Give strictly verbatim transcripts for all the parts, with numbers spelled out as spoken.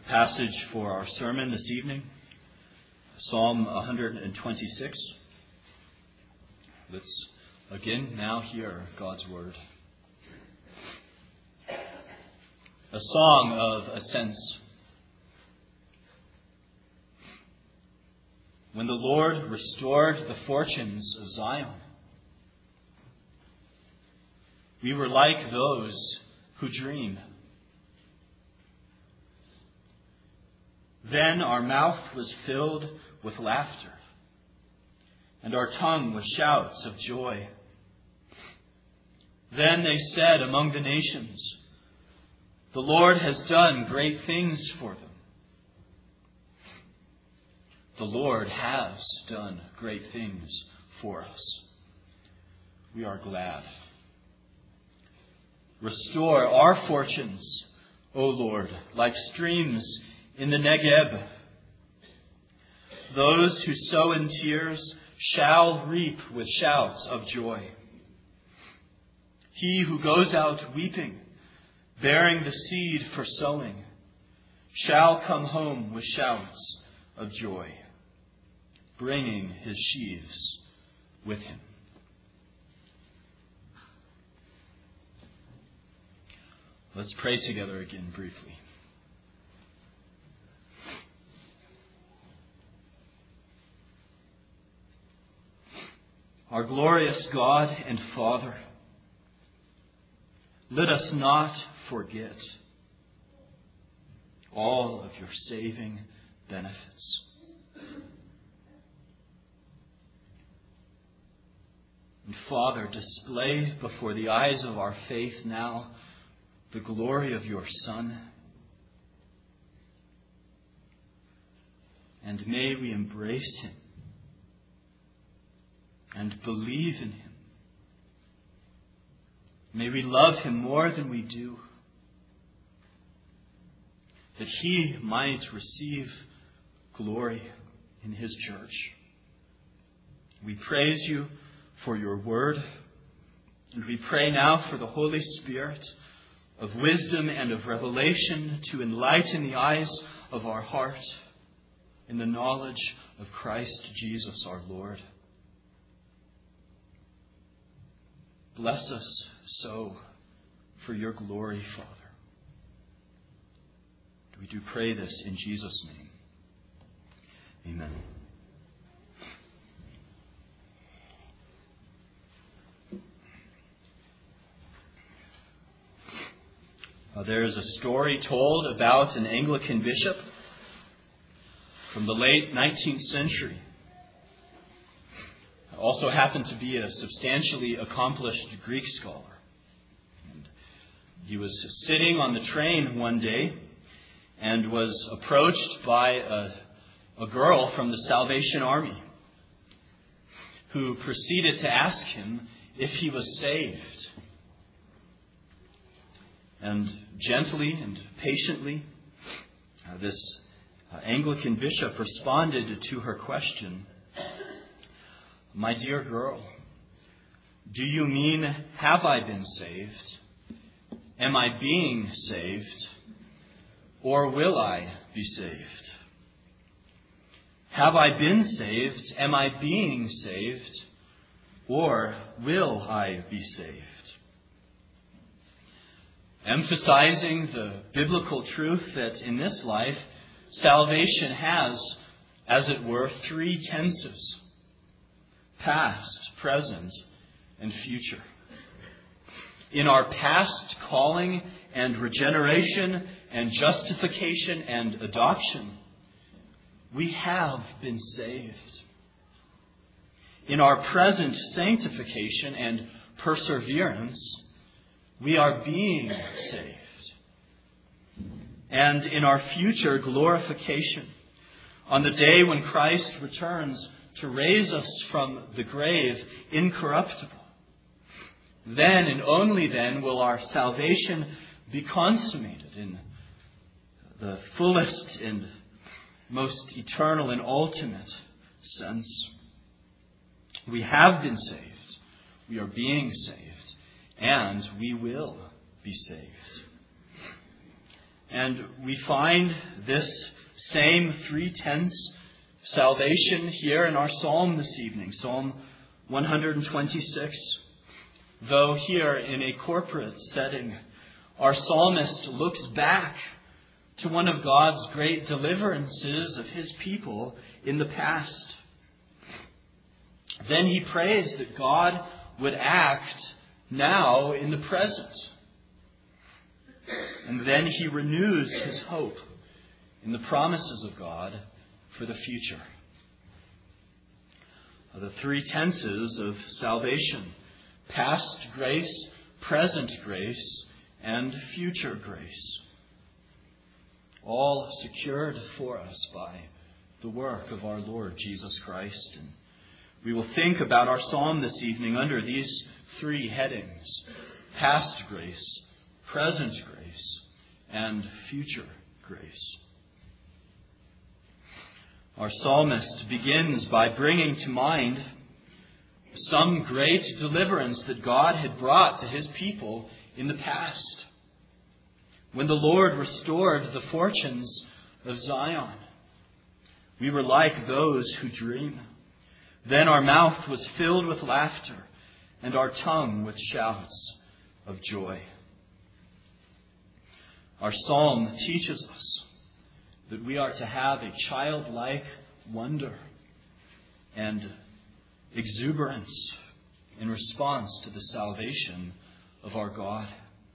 Passage for our sermon this evening, Psalm one twenty-six. Let's again now hear God's word. A song of ascents. When the Lord restored the fortunes of Zion, we were like those who dream. Then our mouth was filled with laughter, and our tongue with shouts of joy. Then they said among the nations, "The Lord has done great things for them." The Lord has done great things for us. We are glad. Restore our fortunes, O Lord, like streams in the Negeb. Those who sow in tears shall reap with shouts of joy. He who goes out weeping, bearing the seed for sowing, shall come home with shouts of joy, bringing his sheaves with him. Let's pray together again briefly. Our glorious God and Father, let us not forget all of your saving benefits. And Father, display before the eyes of our faith now the glory of your Son. And may we embrace him and believe in him. May we love him more than we do, that he might receive glory in his church. We praise you for your word, and we pray now for the Holy Spirit of wisdom and of revelation to enlighten the eyes of our heart in the knowledge of Christ Jesus our Lord. Bless us so for your glory, Father. We do pray this in Jesus' name. Amen. Uh, there is a story told about an Anglican bishop from the late nineteenth century. Also happened to be a substantially accomplished Greek scholar. And he was sitting on the train one day and was approached by a, a girl from the Salvation Army who proceeded to ask him if he was saved. And gently and patiently, uh, this uh, Anglican bishop responded to her question. "My dear girl, do you mean, have I been saved? Am I being saved? Or will I be saved? Have I been saved? Am I being saved? Or will I be saved?" Emphasizing the biblical truth that in this life, salvation has, as it were, three tenses: past, present, and future. In our past calling and regeneration and justification and adoption, we have been saved. In our present sanctification and perseverance, we are being saved. And in our future glorification, on the day when Christ returns to raise us from the grave incorruptible, then and only then will our salvation be consummated in the fullest and most eternal and ultimate sense. We have been saved, we are being saved, and we will be saved. And we find this same three-tenths salvation here in our psalm this evening, Psalm one twenty-six. Though here in a corporate setting, our psalmist looks back to one of God's great deliverances of his people in the past. Then he prays that God would act now in the present. And then he renews his hope in the promises of God for the future. The three tenses of salvation: past grace, present grace, and future grace. All secured for us by the work of our Lord Jesus Christ. And we will think about our psalm this evening under these three headings: past grace, present grace, and future grace. Our psalmist begins by bringing to mind some great deliverance that God had brought to his people in the past, when the Lord restored the fortunes of Zion. We were like those who dream. Then our mouth was filled with laughter, and our tongue with shouts of joy. Our psalm teaches us that we are to have a childlike wonder and exuberance in response to the salvation of our God.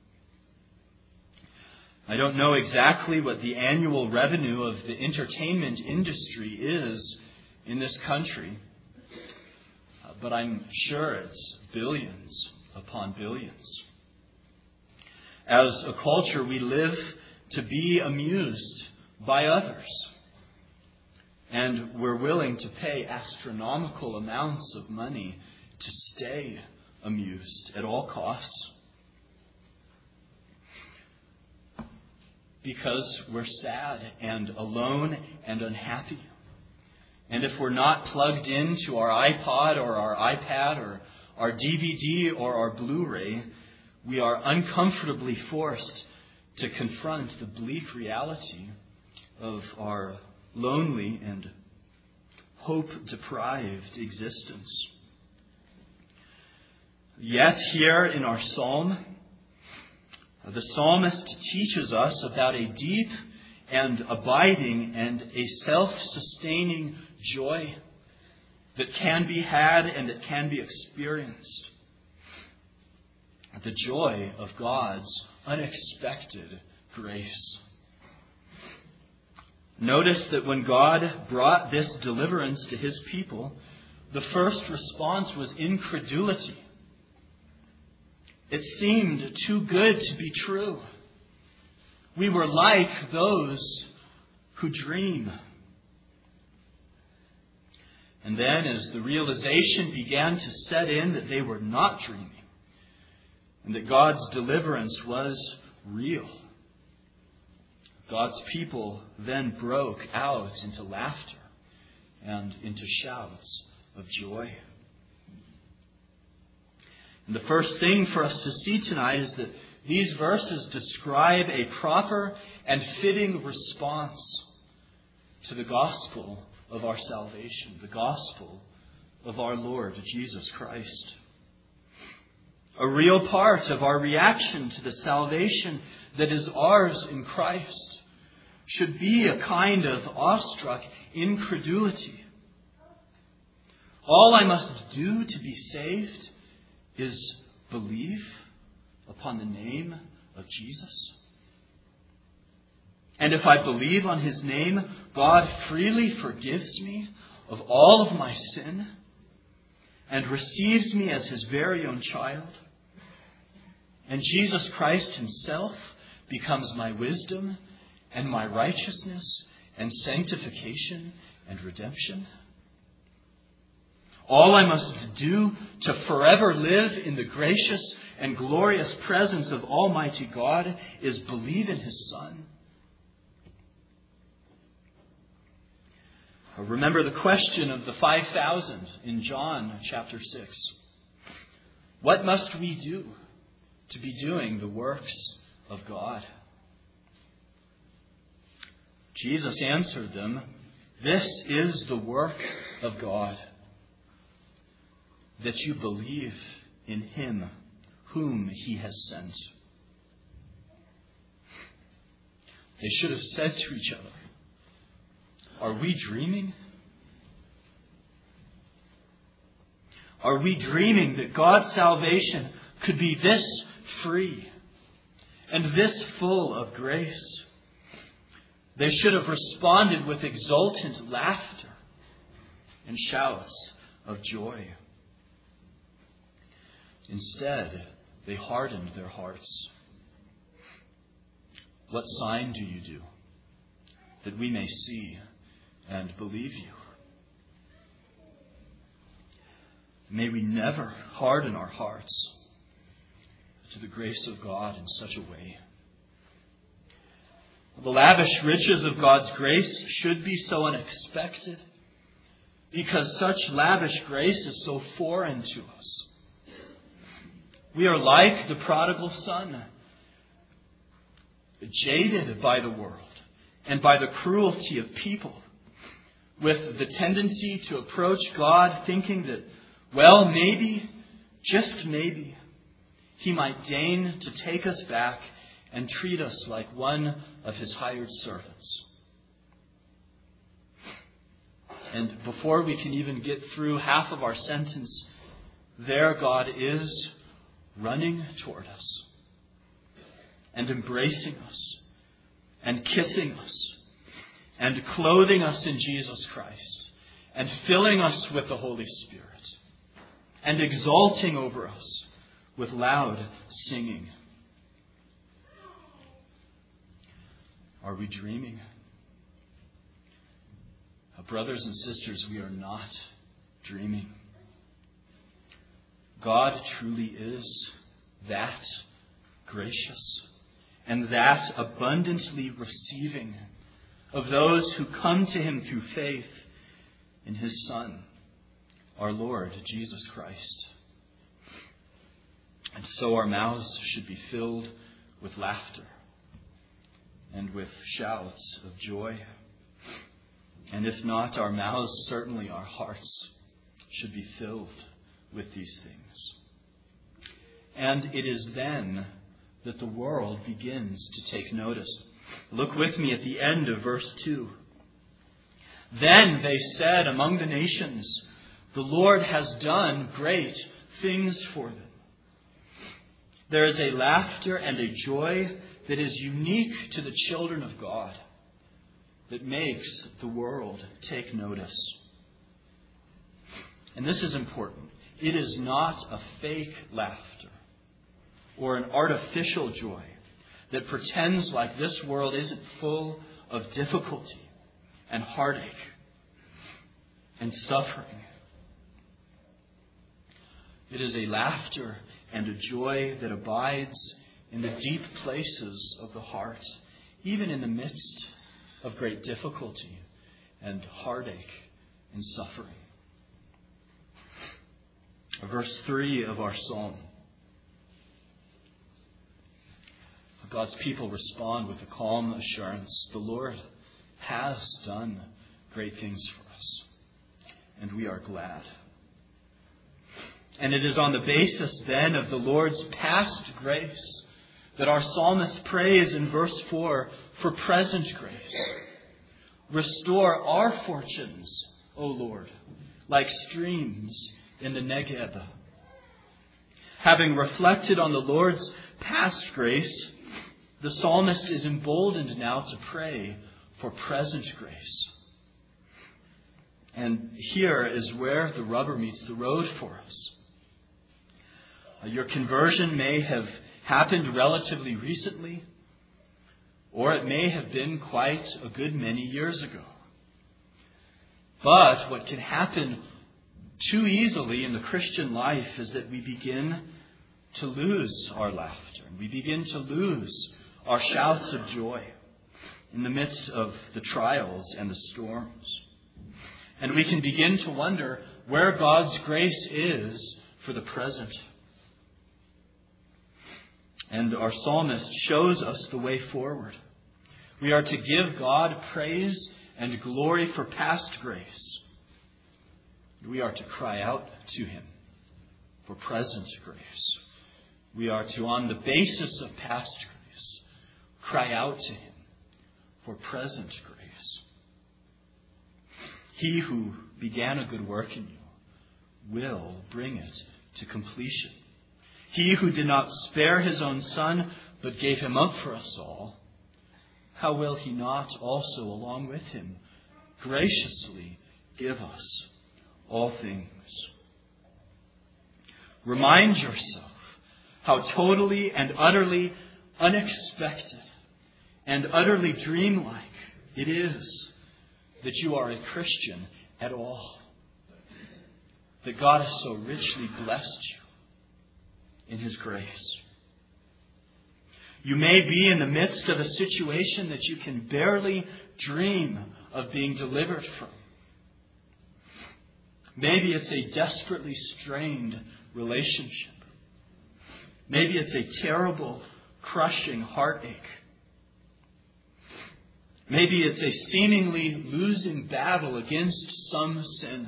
I don't know exactly what the annual revenue of the entertainment industry is in this country, but I'm sure it's billions upon billions. As a culture, we live to be amused by others, and we're willing to pay astronomical amounts of money to stay amused at all costs, because we're sad and alone and unhappy. And if we're not plugged into our iPod or our iPad or our D V D or our Blu-ray, we are uncomfortably forced to confront the bleak reality of our lonely and hope-deprived existence. Yet here in our psalm, the psalmist teaches us about a deep and abiding and a self-sustaining joy that can be had and that can be experienced. The joy of God's unexpected grace. Notice that when God brought this deliverance to his people, the first response was incredulity. It seemed too good to be true. We were like those who dream. And then, as the realization began to set in that they were not dreaming, and that God's deliverance was real, God's people then broke out into laughter and into shouts of joy. And the first thing for us to see tonight is that these verses describe a proper and fitting response to the gospel of our salvation, the gospel of our Lord Jesus Christ. A real part of our reaction to the salvation that is ours in Christ should be a kind of awestruck incredulity. All I must do to be saved is believe upon the name of Jesus. And if I believe on his name, God freely forgives me of all of my sin and receives me as his very own child. And Jesus Christ himself becomes my wisdom and my righteousness and sanctification and redemption. All I must do to forever live in the gracious and glorious presence of Almighty God is believe in his Son. Remember the question of the five thousand in John chapter six. What must we do to be doing the works of God? Jesus answered them, "This is the work of God, that you believe in him whom he has sent." They should have said to each other, "Are we dreaming? Are we dreaming that God's salvation could be this free and this full of grace?" They should have responded with exultant laughter and shouts of joy. Instead, they hardened their hearts. "What sign do you do, that we may see and believe you?" May we never harden our hearts to the grace of God in such a way. The lavish riches of God's grace should be so unexpected, because such lavish grace is so foreign to us. We are like the prodigal son, jaded by the world and by the cruelty of people, with the tendency to approach God thinking that, well, maybe, just maybe, he might deign to take us back and treat us like one of his hired servants. And before we can even get through half of our sentence, there God is running toward us and embracing us and kissing us and clothing us in Jesus Christ and filling us with the Holy Spirit and exulting over us with loud singing. Are we dreaming? Brothers and sisters, we are not dreaming. God truly is that gracious and that abundantly receiving of those who come to him through faith in his Son, our Lord Jesus Christ. And so our mouths should be filled with laughter and with shouts of joy. And if not our mouths, certainly our hearts should be filled with these things. And it is then that the world begins to take notice. Look with me at the end of verse two. Then they said among the nations, "The Lord has done great things for them." There is a laughter and a joy that is unique to the children of God, that makes the world take notice. And this is important. It is not a fake laughter or an artificial joy that pretends like this world isn't full of difficulty and heartache and suffering. It is a laughter and a joy that abides in the deep places of the heart, even in the midst of great difficulty and heartache and suffering. Verse three of our psalm. God's people respond with a calm assurance. The Lord has done great things for us, and we are glad. And it is on the basis then of the Lord's past grace that our psalmist prays in verse four for present grace. Restore our fortunes, O Lord, like streams in the Negeb. Having reflected on the Lord's past grace, the psalmist is emboldened now to pray for present grace. And here is where the rubber meets the road for us. Your conversion may have happened relatively recently, or it may have been quite a good many years ago. But what can happen too easily in the Christian life is that we begin to lose our laughter. We begin to lose our shouts of joy in the midst of the trials and the storms. And we can begin to wonder where God's grace is for the present. And our psalmist shows us the way forward. We are to give God praise and glory for past grace. We are to cry out to Him for present grace. We are to, on the basis of past grace, cry out to Him for present grace. He who began a good work in you will bring it to completion. He who did not spare His own Son, but gave Him up for us all, how will He not also, along with Him, graciously give us all things? Remind yourself how totally and utterly unexpected and utterly dreamlike it is that you are a Christian at all. That God has so richly blessed you in His grace. You may be in the midst of a situation that you can barely dream of being delivered from. Maybe it's a desperately strained relationship. Maybe it's a terrible, crushing heartache. Maybe it's a seemingly losing battle against some sin.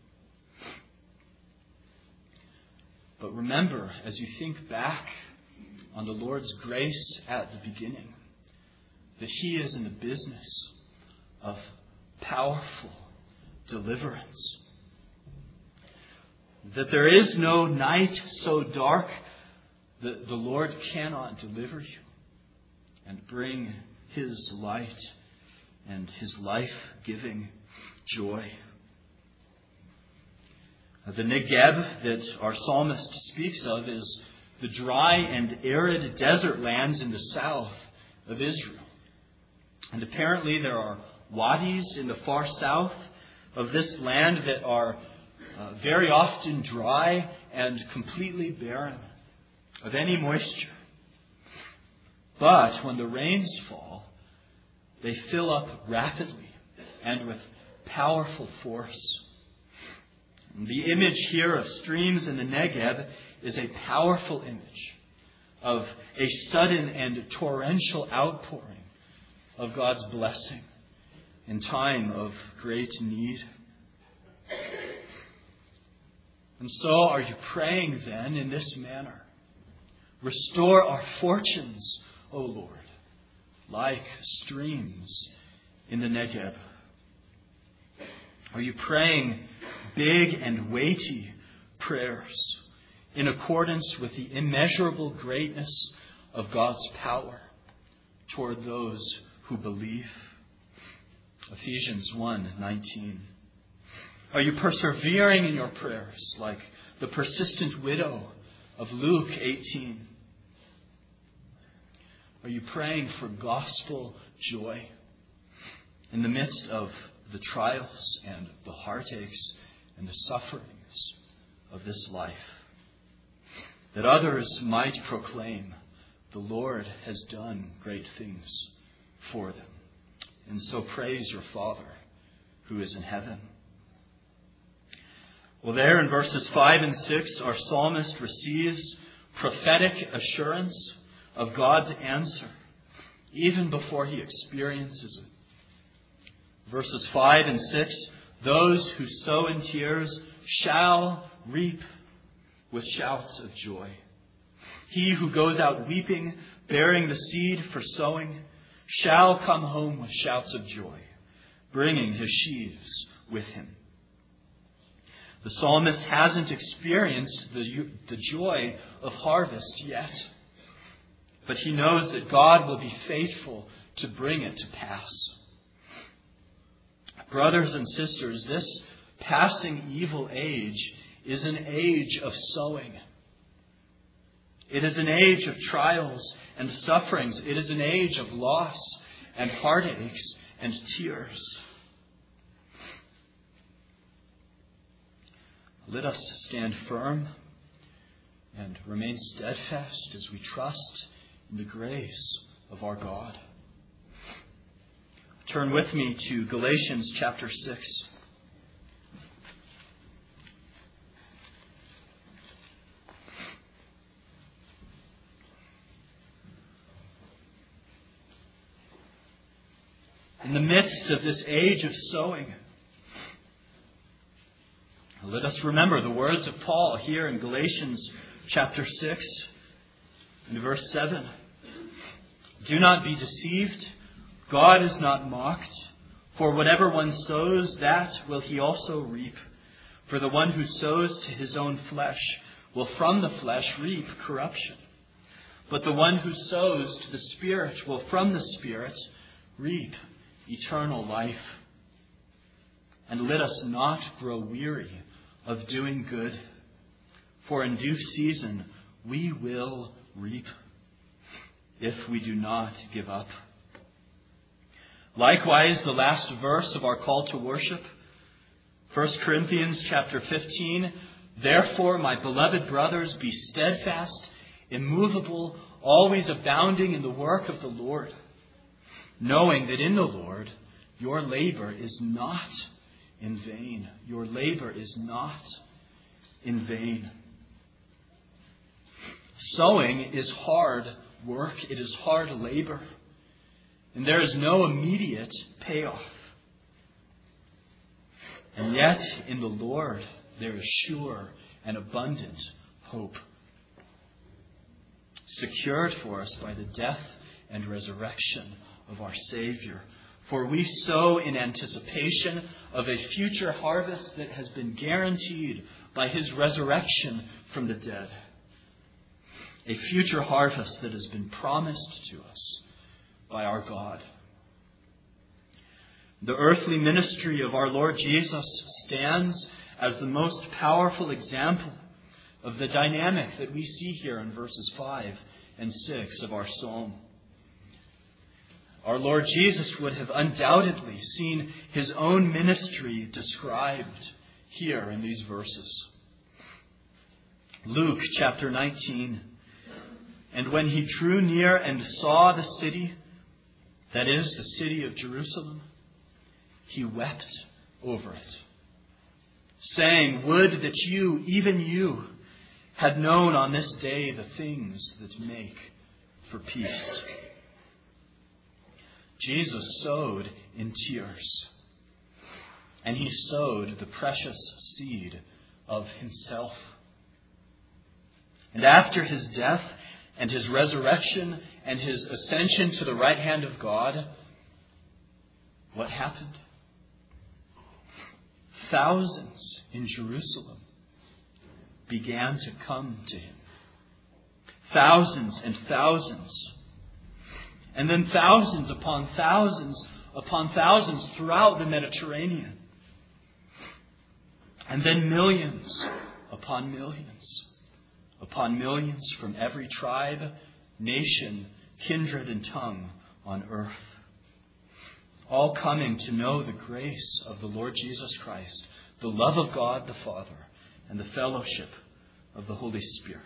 But remember, as you think back on the Lord's grace at the beginning, that He is in the business of powerful deliverance. That there is no night so dark that the Lord cannot deliver you and bring His light and His life-giving joy. The Negeb that our psalmist speaks of is the dry and arid desert lands in the south of Israel. And apparently there are wadis in the far south of this land that are uh, very often dry and completely barren of any moisture. But when the rains fall, they fill up rapidly and with powerful force. The image here of streams in the Negeb is a powerful image of a sudden and torrential outpouring of God's blessing in time of great need. And so are you praying then in this manner? Restore our fortunes, O Lord, like streams in the Negeb. Are you praying big and weighty prayers in accordance with the immeasurable greatness of God's power toward those who believe? Ephesians one nineteen. Are you persevering in your prayers like the persistent widow of Luke eighteen? Are you praying for gospel joy in the midst of the trials and the heartaches and the sufferings of this life, that others might proclaim the Lord has done great things for them? And so praise your Father who is in heaven. Well, there in verses five and six, our psalmist receives prophetic assurance of God's answer even before he experiences it. Verses five and six, those who sow in tears shall reap with shouts of joy. He who goes out weeping, bearing the seed for sowing, shall come home with shouts of joy, bringing his sheaves with him. The psalmist hasn't experienced the, the joy of harvest yet, but he knows that God will be faithful to bring it to pass. Brothers and sisters, this passing evil age is an age of sowing. It is an age of trials and sufferings. It is an age of loss and heartaches and tears. Let us stand firm and remain steadfast as we trust in the grace of our God. Turn with me to Galatians chapter six. midst of this age of sowing, let us remember the words of Paul here in Galatians chapter six and verse seven. Do not be deceived. God is not mocked. For whatever one sows, that will he also reap. For the one who sows to his own flesh will from the flesh reap corruption. But the one who sows to the Spirit will from the Spirit reap eternal life. And let us not grow weary of doing good, for in due season we will reap if we do not give up. Likewise, the last verse of our call to worship, First Corinthians chapter fifteen, therefore, my beloved brothers, be steadfast, immovable, always abounding in the work of the Lord, knowing that in the Lord your labor is not in vain. Your labor is not in vain. Sowing is hard work. It is hard labor. And there is no immediate payoff. And yet, in the Lord, there is sure and abundant hope, secured for us by the death and resurrection of our Savior. For we sow in anticipation of a future harvest that has been guaranteed by his resurrection from the dead. A future harvest that has been promised to us by our God. The earthly ministry of our Lord Jesus stands as the most powerful example of the dynamic that we see here in verses five and six of our psalm. Our Lord Jesus would have undoubtedly seen his own ministry described here in these verses. Luke chapter nineteen. And when he drew near and saw the city, that is, the city of Jerusalem, he wept over it, saying, would that you, even you, had known on this day the things that make for peace. Jesus sowed in tears, and he sowed the precious seed of himself. And after his death and his resurrection and his ascension to the right hand of God, what happened? Thousands in Jerusalem began to come to him. Thousands and thousands. And then thousands upon thousands upon thousands throughout the Mediterranean. And then millions upon millions upon millions from every tribe, nation, kindred, and tongue on earth. All coming to know the grace of the Lord Jesus Christ, the love of God the Father, and the fellowship of the Holy Spirit.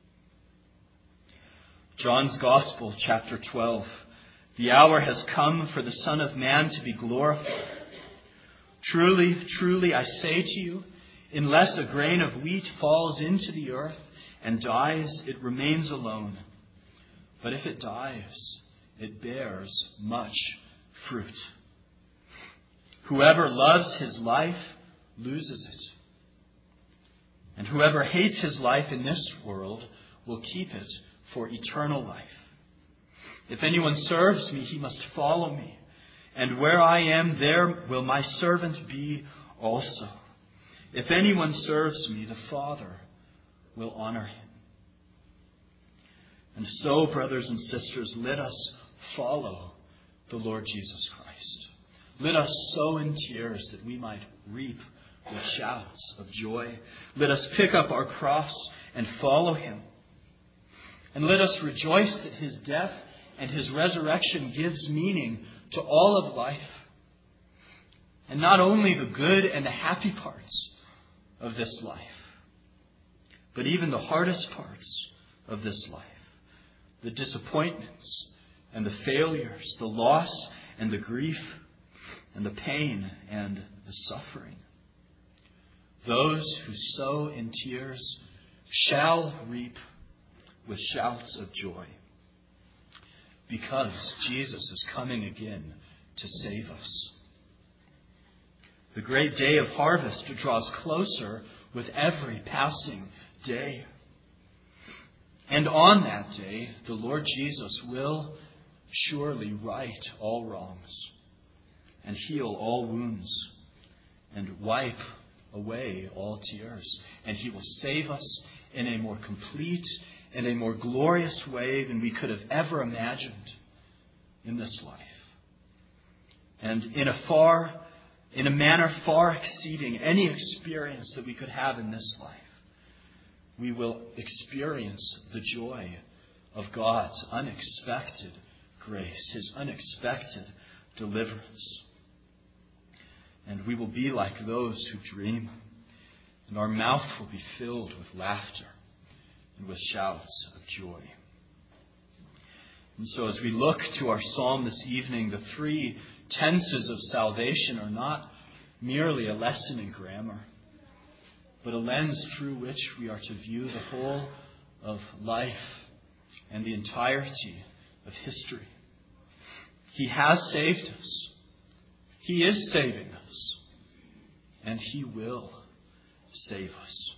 John's Gospel, chapter twelve. The hour has come for the Son of Man to be glorified. Truly, truly, I say to you, unless a grain of wheat falls into the earth and dies, it remains alone. But if it dies, it bears much fruit. Whoever loves his life loses it. And whoever hates his life in this world will keep it for eternal life. If anyone serves me, he must follow me. And where I am, there will my servant be also. If anyone serves me, the Father will honor him. And so, brothers and sisters, let us follow the Lord Jesus Christ. Let us sow in tears that we might reap with shouts of joy. Let us pick up our cross and follow him. And let us rejoice that his death and his resurrection gives meaning to all of life. And not only the good and the happy parts of this life, but even the hardest parts of this life. The disappointments and the failures, the loss and the grief and the pain and the suffering. Those who sow in tears shall reap with shouts of joy, because Jesus is coming again to save us. The great day of harvest draws closer with every passing day. And on that day, the Lord Jesus will surely right all wrongs and heal all wounds and wipe away all tears. And He will save us in a more complete and a more glorious way than we could have ever imagined in this life. And in a far, in a manner far exceeding any experience that we could have in this life, we will experience the joy of God's unexpected grace, His unexpected deliverance. And we will be like those who dream, and our mouth will be filled with laughter and with shouts of joy. And so as we look to our psalm this evening, the three tenses of salvation are not merely a lesson in grammar, but a lens through which we are to view the whole of life and the entirety of history. He has saved us. He is saving us. And He will save us.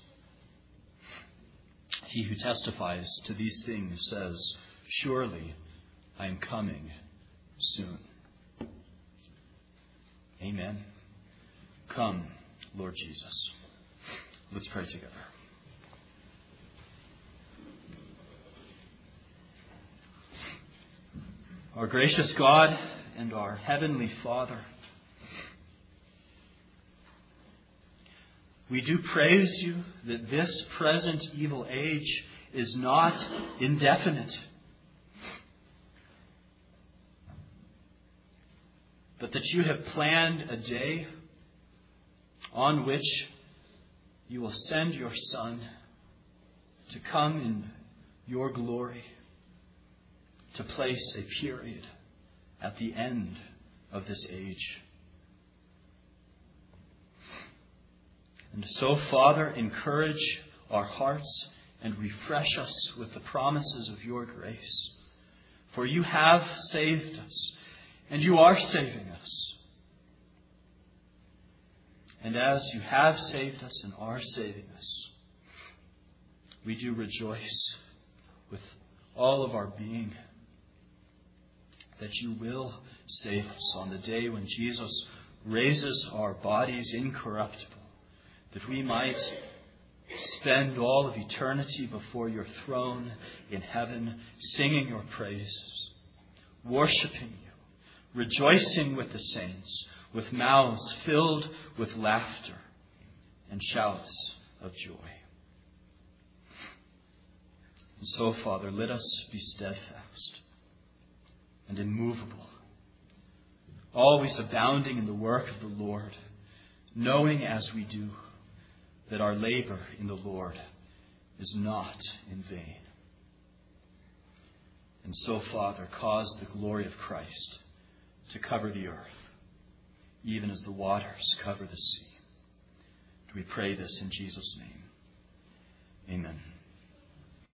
He who testifies to these things says, "Surely I am coming soon." Amen. Come, Lord Jesus. Let's pray together. Our gracious God and our heavenly Father, we do praise You that this present evil age is not indefinite, but that You have planned a day on which You will send Your Son to come in Your glory, to place a period at the end of this age. And so, Father, encourage our hearts and refresh us with the promises of Your grace. For You have saved us, and You are saving us. And as You have saved us and are saving us, we do rejoice with all of our being that You will save us on the day when Jesus raises our bodies incorruptible, that we might spend all of eternity before Your throne in heaven, singing Your praises, worshiping You, rejoicing with the saints, with mouths filled with laughter and shouts of joy. And so, Father, let us be steadfast and immovable, always abounding in the work of the Lord, knowing as we do that our labor in the Lord is not in vain. And so, Father, cause the glory of Christ to cover the earth, even as the waters cover the sea. We pray this in Jesus' name. Amen.